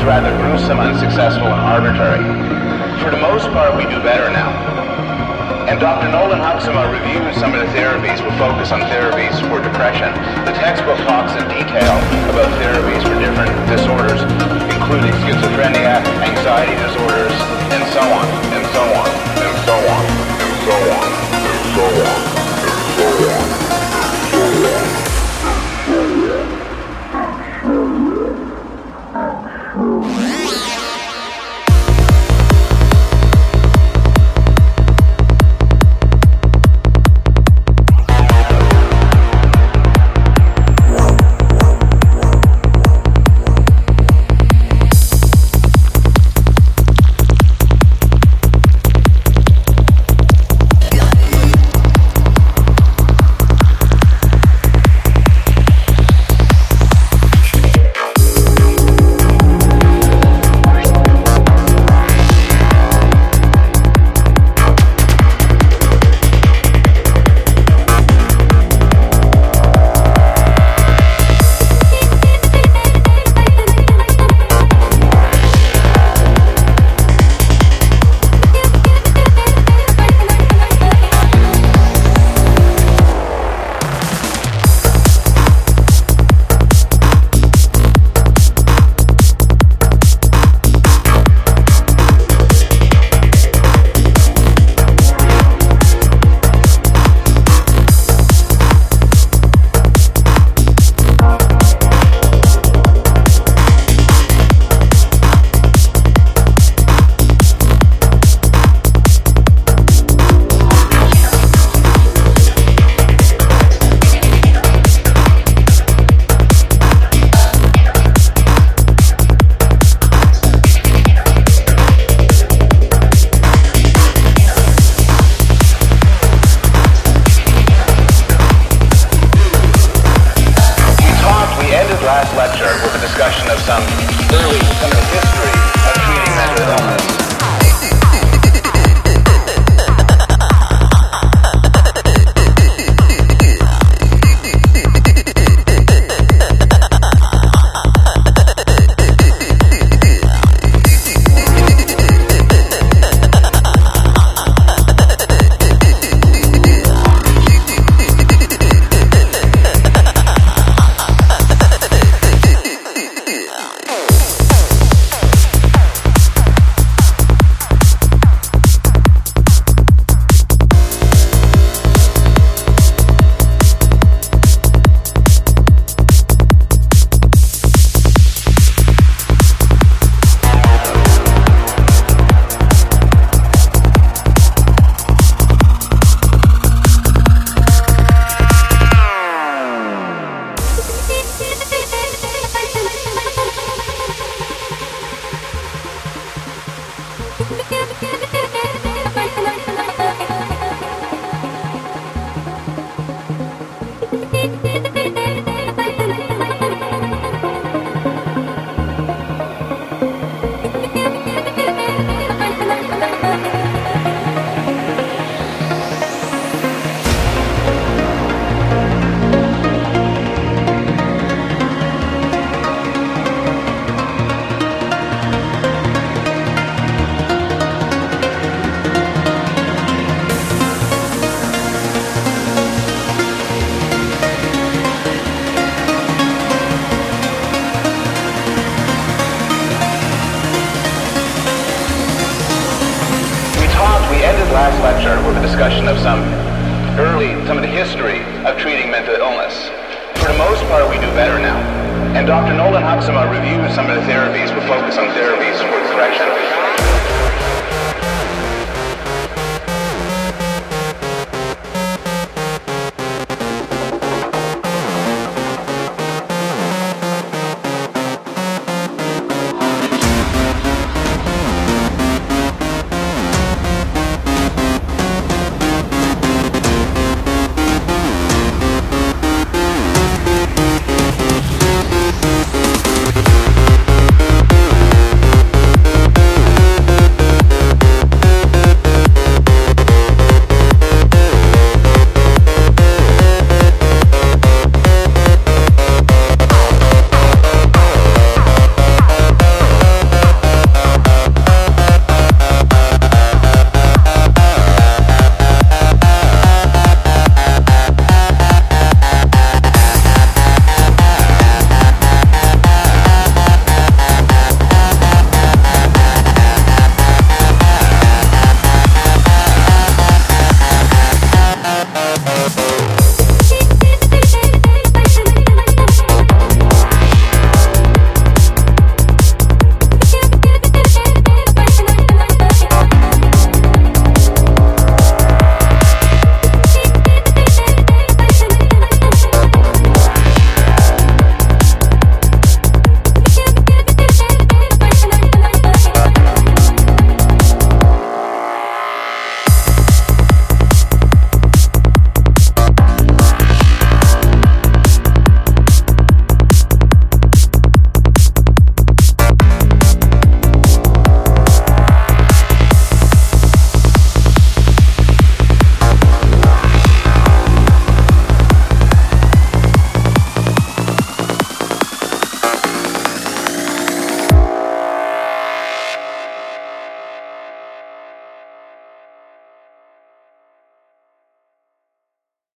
rather gruesome, unsuccessful, and arbitrary. For the most part, we do better now. And Dr. Nolan Huxema reviews some of the therapies. We'll focus on therapies for depression. The textbook talks in detail about therapies for different disorders, including schizophrenia, anxiety disorders, and so on, and so on, and so on, and so on, and so on, and so on, and so on. Last lecture with a discussion of some of the history of treating mental illness. For the most part, we do better now. And Dr. Nolan Huxema reviews some of the therapies. We'll focus on therapies for depression.